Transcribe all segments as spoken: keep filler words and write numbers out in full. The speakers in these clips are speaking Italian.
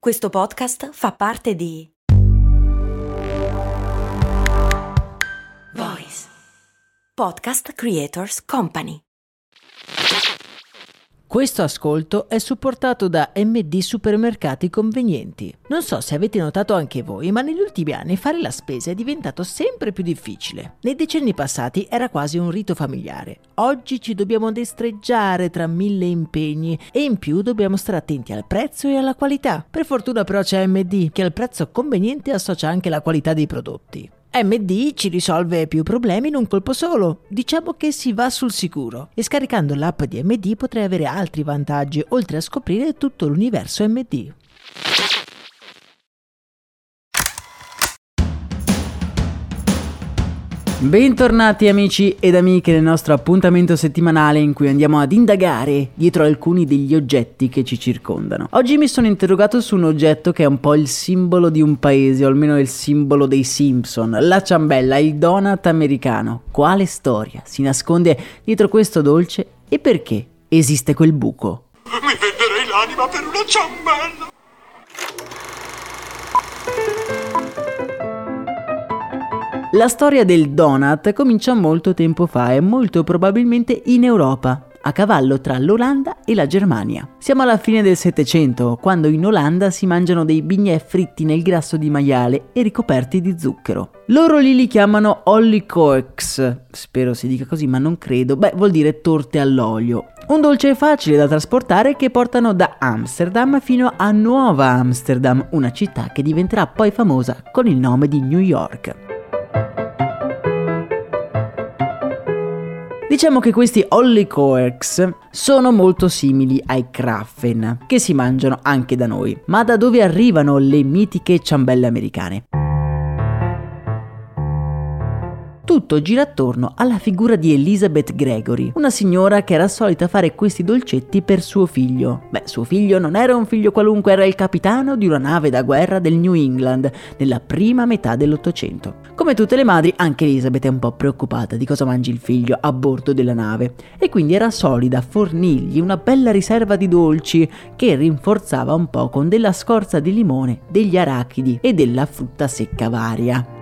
Questo podcast fa parte di Voice Podcast Creators Company. Questo ascolto è supportato da M D Supermercati Convenienti. Non so se avete notato anche voi, ma negli ultimi anni fare la spesa è diventato sempre più difficile. Nei decenni passati era quasi un rito familiare. Oggi ci dobbiamo destreggiare tra mille impegni e in più dobbiamo stare attenti al prezzo e alla qualità. Per fortuna però c'è M D, che al prezzo conveniente associa anche la qualità dei prodotti. M D ci risolve più problemi in un colpo solo. Diciamo che si va sul sicuro. E scaricando l'app di M D potrai avere altri vantaggi, oltre a scoprire tutto l'universo M D. Bentornati amici ed amiche nel nostro appuntamento settimanale in cui andiamo ad indagare dietro alcuni degli oggetti che ci circondano. Oggi mi sono interrogato su un oggetto che è un po' il simbolo di un paese, o almeno il simbolo dei Simpson, la ciambella, il donut americano. Quale storia si nasconde dietro questo dolce e perché esiste quel buco? Mi venderei l'anima per una ciambella! La storia del donut comincia molto tempo fa e molto probabilmente in Europa, a cavallo tra l'Olanda e la Germania. Siamo alla fine del Settecento, quando in Olanda si mangiano dei bignè fritti nel grasso di maiale e ricoperti di zucchero. Loro lì li chiamano oliekoeks, spero si dica così ma non credo, beh vuol dire torte all'olio. Un dolce facile da trasportare che portano da Amsterdam fino a Nuova Amsterdam, una città che diventerà poi famosa con il nome di New York. Diciamo che questi oliekoeks sono molto simili ai Kraffen, che si mangiano anche da noi. Ma da dove arrivano le mitiche ciambelle americane? Tutto gira attorno alla figura di Elizabeth Gregory, una signora che era solita fare questi dolcetti per suo figlio. Beh, suo figlio non era un figlio qualunque, era il capitano di una nave da guerra del New England nella prima metà dell'Ottocento. Come tutte le madri, anche Elizabeth è un po' preoccupata di cosa mangi il figlio a bordo della nave e quindi era solita fornirgli una bella riserva di dolci che rinforzava un po' con della scorza di limone, degli arachidi e della frutta secca varia.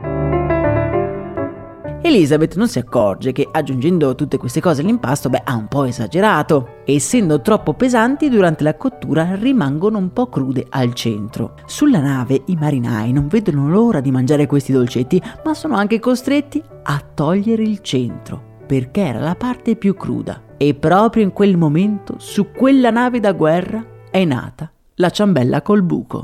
Elizabeth non si accorge che aggiungendo tutte queste cose all'impasto, beh, ha un po' esagerato. E essendo troppo pesanti, durante la cottura rimangono un po' crude al centro. Sulla nave i marinai non vedono l'ora di mangiare questi dolcetti, ma sono anche costretti a togliere il centro, perché era la parte più cruda. E proprio in quel momento, su quella nave da guerra, è nata la ciambella col buco.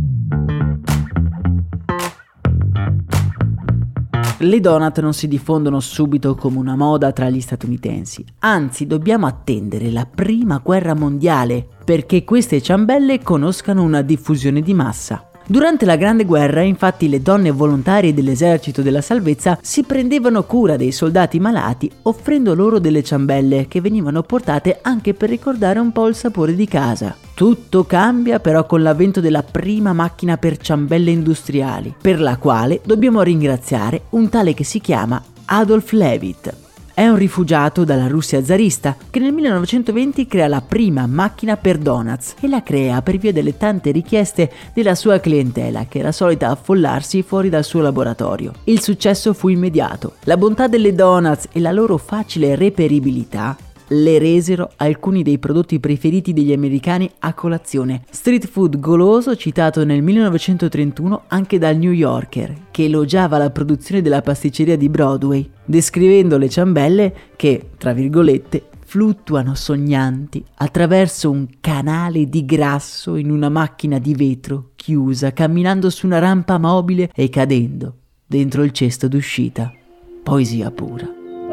Le donut non si diffondono subito come una moda tra gli statunitensi, anzi dobbiamo attendere la prima guerra mondiale perché queste ciambelle conoscano una diffusione di massa. Durante la Grande Guerra, infatti, le donne volontarie dell'esercito della salvezza si prendevano cura dei soldati malati offrendo loro delle ciambelle che venivano portate anche per ricordare un po' il sapore di casa. Tutto cambia però con l'avvento della prima macchina per ciambelle industriali, per la quale dobbiamo ringraziare un tale che si chiama Adolf Levitt. È un rifugiato dalla Russia zarista che nel millenovecentoventi crea la prima macchina per donuts e la crea per via delle tante richieste della sua clientela che era solita affollarsi fuori dal suo laboratorio. Il successo fu immediato. La bontà delle donuts e la loro facile reperibilità le resero alcuni dei prodotti preferiti degli americani a colazione. Street food goloso citato nel millenovecentotrentuno anche dal New Yorker, che elogiava la produzione della pasticceria di Broadway, descrivendo le ciambelle che, tra virgolette, fluttuano sognanti attraverso un canale di grasso in una macchina di vetro chiusa, camminando su una rampa mobile e cadendo dentro il cesto d'uscita. Poesia pura.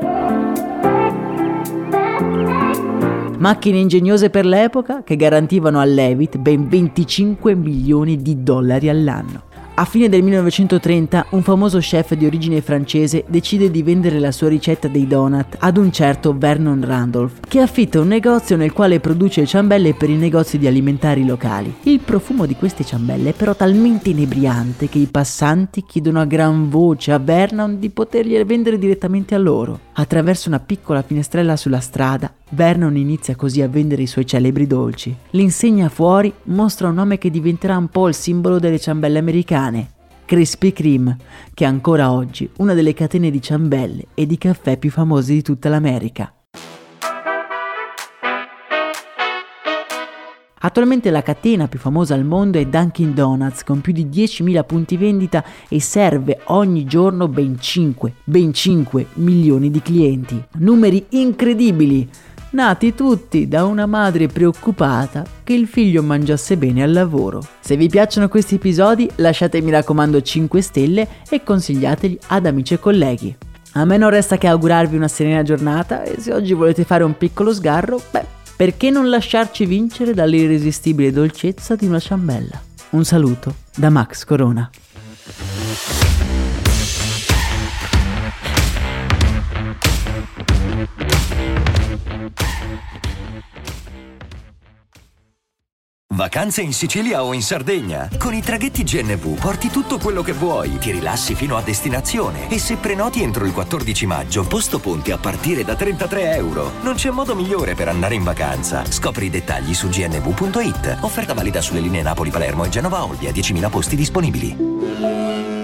Macchine ingegnose per l'epoca che garantivano a Levitt ben venticinque milioni di dollari all'anno. A fine del millenovecentotrenta un famoso chef di origine francese decide di vendere la sua ricetta dei donut ad un certo Vernon Randolph, che affitta un negozio nel quale produce ciambelle per i negozi di alimentari locali. Il profumo di queste ciambelle è però talmente inebriante che i passanti chiedono a gran voce a Vernon di potergliele vendere direttamente a loro. Attraverso una piccola finestrella sulla strada, Vernon inizia così a vendere i suoi celebri dolci. L'insegna fuori mostra un nome che diventerà un po' il simbolo delle ciambelle americane, Krispy Kreme, che è ancora oggi una delle catene di ciambelle e di caffè più famose di tutta l'America. Attualmente la catena più famosa al mondo è Dunkin' Donuts, con più di diecimila punti vendita e serve ogni giorno ben cinque, ben cinque milioni di clienti. Numeri incredibili, nati tutti da una madre preoccupata che il figlio mangiasse bene al lavoro. Se vi piacciono questi episodi, lasciatemi raccomando cinque stelle e consigliateli ad amici e colleghi. A me non resta che augurarvi una serena giornata e se oggi volete fare un piccolo sgarro, beh, perché non lasciarci vincere dall'irresistibile dolcezza di una ciambella? Un saluto da Max Corona. Vacanze in Sicilia o in Sardegna? Con i traghetti G N V porti tutto quello che vuoi, ti rilassi fino a destinazione e se prenoti entro il quattordici maggio, posto ponti a partire da trentatré euro. Non c'è modo migliore per andare in vacanza. Scopri i dettagli su g n v punto i t. Offerta valida sulle linee Napoli-Palermo e Genova-Olbia, diecimila posti disponibili.